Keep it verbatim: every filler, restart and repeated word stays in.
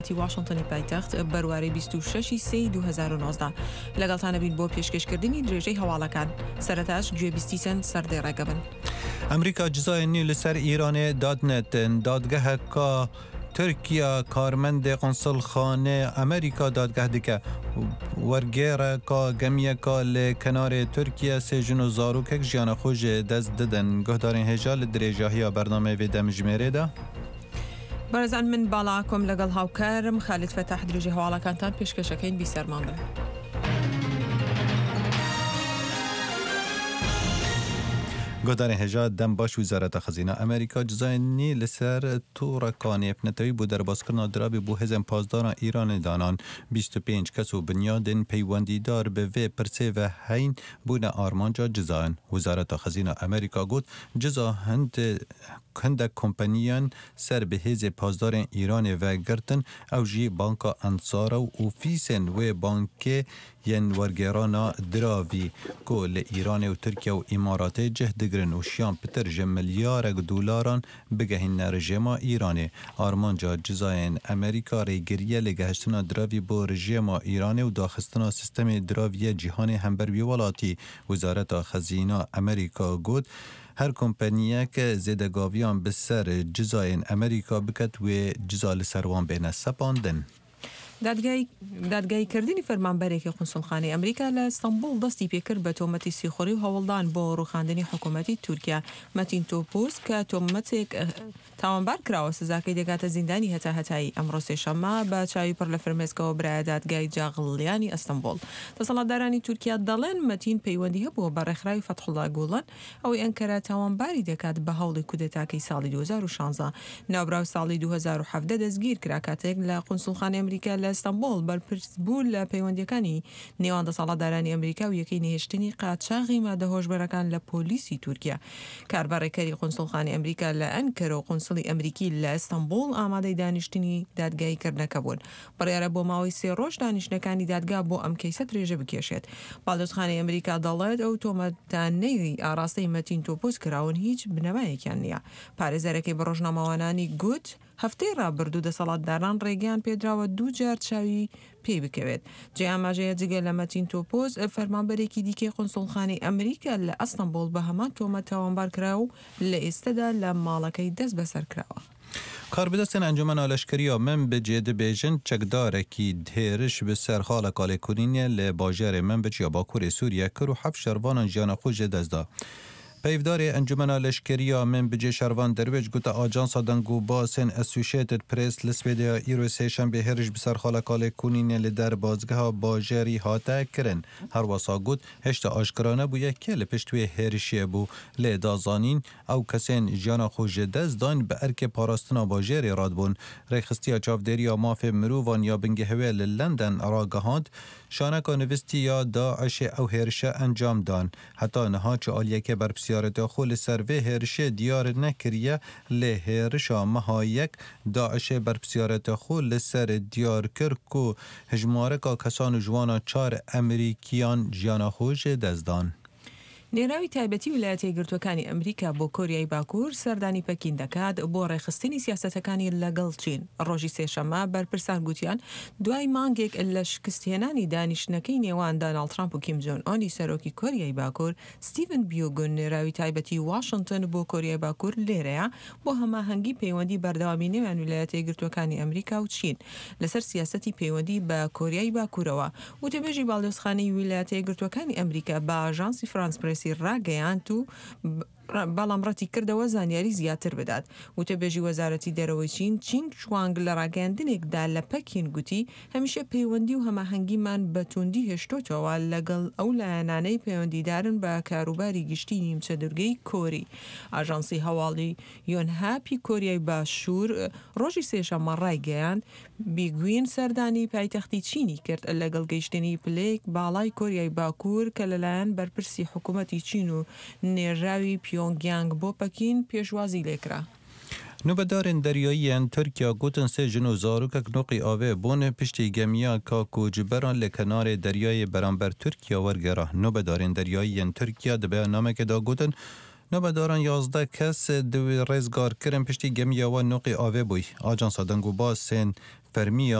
واشنطنی پایتەخت بەرواری بیست و شەش سێ دوو هەزار و نۆزدە لەگەڵتانە بین بۆ پێشکەشکردنی درێژەی هەواڵەکان. سەرەتاش گوێبیستی چەند سەردەی ڕێگەبن. ئەمریکا جزایەنی لەسەر ئیرانێ دادنێتن دادگەهەکە ترکیا کارمەندێ قۆنسڵخانە ئەمریکا دادگەه دکە وەرگێڕەکە گەمیەکە لە کەنارێ تورکیا سێژن و زاروکێک ژیانە خۆشێ دەست ددن گۆهدارین هێژا لە درێژاهیە بەرنامە وێ دەمژمێرێدا. بەرزان من باڵا کۆم لەگەڵ هاوکارم خالد فەتاح درێژەی هەواڵەکانتان پێشکەشەکەین بیسەرمان بن. گۆدارین هێژا دەم باش وزارەتە خەزینە ئەمریکا جزایەنی لەسەر تووڕەکانی پنەتەوی بۆ دەرباسکردنا درابی بۆ هێزن پازداران ئیرانی دانان بیست و پێنج کەس و بنیادن پەیوەندیدار بە vê پرسێ و هەین بوونە ئارمانجا جزایەن. وزارەتە خەزینە ئەمریکا گوت جزا هەند هەندێک کۆمپەنیان سەر بە هێزێ پازدارên ئیرانê veگirtin ew jî banka Ensara û ofîsên wê bankê yên wergêrana diravî ku li Îranê û Tirkiye û Îmaratê cih digirin û şiyan pitir ji milyarek dolaran bigehîne rejêma Îranê. Armanca cizayên Amerîka rêgiriye lê gehiştina diravî bo rejêma Îranê û daxistina sistemê diraviyê cîhanê hember wî welatî. Wizareta Xezîna Amerîka got her kompaniyek zêdegaviyan bi ser cizayên Amerîka biket wê ciza li ser wan bêne sepandin. دادگایکردنی فەرمانبەرێکی قونسڵخانەی ئەمریکا لە ئەستەمبوڵ دەستی پێکرد بە تۆمەتی سیخۆری و هەوڵدان بۆ ڕووخاندنی حکوومەتی تورکیا. مەتین تۆپۆس کە تۆمەتێک تاوانبار کراوە سزاکەی دەگاتە زیندانی هەتا هەتایی. ئەمڕۆ سێشەممە بە چاوی پڕ لە فرمێسکەوە برایە دادگای جاغڵیانی ئەستەمبوڵ. دەسەڵاتدارانی تورکیا دەڵێن مەتین پەیوەندی هەبووە بە ڕێکخراوی فەتحوڵا گوڵن ئەوەی ئەنکەرە تاوانباری دەکات بە هەوڵی کودێتاکەی ساڵی دوو هەزار و شانزە. ناوبراو ساڵی دوو هەزار و حەڤدە دەستگیر کرا کاتێک لە قونسڵخانەی ئەمریکا لە ئەستەمبوڵ بەرپرس بوو لە پەیوەندیەکانی نێوان دەسەڵاتدارانی ئەمریکا و یەکەی نهێشتنی قاچاغی مادە هۆشبەرەکان لە پۆلیسی تورکیا. کاربارڕێکەری قونسڵخانەی ئەمریکا لە ئەنکەرە و قونسڵی ئەمریکی لە ئەستەمبوڵ ئامادەی دانیشتنی دادگاییکردنەکە بوون. بڕیارە بۆ ماوەی سێ ڕۆژ دانیشتەکانی دادگا بۆ ئەم کەیسە درێژە بکێشێت. باڵدۆستخانەی ئەمریکا دەڵێت ئەو تۆمەتانەی ئاراستەی مەتین تۆپۆس کراون هیچ بنەمایەکیان نییە. پارێزەرەکەی بە ڕۆژنامەوانانی گوت هەفتەی ڕابردوو دەسەڵاتداران ڕێگەیان پێدراوە دوو جار چاوی پێی بکەوێت. جێ ئاماژەیە جگە لە مەتین تۆپۆس فەرمانبەرێکی دیکەی قونسڵخانەی ئەمریکا لە ئەستەمبوڵ بە هەمان تۆمەت تاوانبار کرا و لە ئێستەدا لە ماڵەکەی دەست بەسەر کراوە. کاربدەستێن ئەنجومەنا لەشکریە من بجێ دەبێژن چەکدارێکی هێرش bi ser xala kalêkurînê li bajarê min biçiya Bakurê Sûriye kir û heft şervanan jiyana xwe jê dest da. Peyvdarê encumena leşkeriya min bicê şervan derwêj gote ajansa dengûbasên Associated Press li Swêdiya îro sêşembe hêriş bi ser xala kalêkurînê li derbazgeha bajarî hate kirin. Her wasa got heşta aşkira nebûye kê li pişt wê hêrişiyê bû lê da zanîn ew kesên jiyana xwe ji dest dan bi erkê parastina bajarê radbûn. Rêxistiya çavdêriya mafê mirovan ya bingehewê li London ragihand şaneka nivîstî ya Daişê ew hêrişe encam dan. Heta niha çi aliyeke berpsiyareta xwe li ser vê hêrişê diyar nekiriye lê hêrişa meha yek Daişê berpsiyareta xwe li ser diyar kir ku hejmareka kesan û ciwana çar Emerîkiyan jiyana xwe jê dest dan. نێراوی تایبەتی ویلایەتە یەکگرتووەکانی ئەمریکا بۆ کۆریای باکوور سەردانی پەکین دەکات بۆ ڕێخستنی سیاسەتەکانی لەگەڵ چین. ڕۆژی سێشەممە بەرپرسان گوتیان دوای مانگێک لە شکستهێنانی دانیشتنەکەی نێوان دۆناڵد ترامپ و کیم جۆن ئۆنی سەرۆکی کۆریای باکوور ستیڤن بیۆگن نێراوی تایبەتی واشنگتن بۆ کۆریای باکوور لێرەیە بۆ هەماهەنگی پەیوەندی بەردەوامی نێوان ویلایەتە یەکگرتووەکانی ئەمریکا و چین لەسەر سیاسەتی پەیوەندی بە کۆریای باکوورەوە. وتەبێژی باڵدۆستخانەی ویلایەتە یەکگرتووەکانی ئەمریکا بە ئاژانسی فرانس پرێس ڕاگەیاند و بەڵام ڕەتی کردەوە زانیاری زیاتر بدات. وتەبێژی وەزارەتی دەرەوەی چین چینگ چوانگ لە ڕاگەاندنێکدا لە پەکین گوتی هەمیشە پەیوەندی و هەماهەنگیمان بە توندی هێشتۆتەوە لەگەڵ ئەو لایەنانەی پەیوەندیدارن بە کاروباری گشتی نیمچە دورگەی کۆری. ئاژانسی هەواڵی یۆنهاپی کۆریای باشوور ڕۆژی سێشەممە ڕایگەیاند بیگوین سەردانی پایتەختی چینی کرد لەگەڵ گەیشتنی پلەیەک باڵای کۆریای باکوور کە لەلایەن بەرپرسی حکوومەتی چین و نێژاوی پیۆنگیانگ بۆ پەکین پێشوازی لێکرا. نوبەدارên deryayîyên Tirkiya gotin sê jin û zarokek noqî avê bûne piştî gemiya kakûciberan lê kenarê deryayê beramber Tirkiya wergera. Nobedارên deryayîyên Tirkiya di beyanamekê da gotin nobeddaran yazdeh kes di rêzgarkirin piştî gemiya wan noqî avê bûy. Ajansa dengûbasên فەرمیە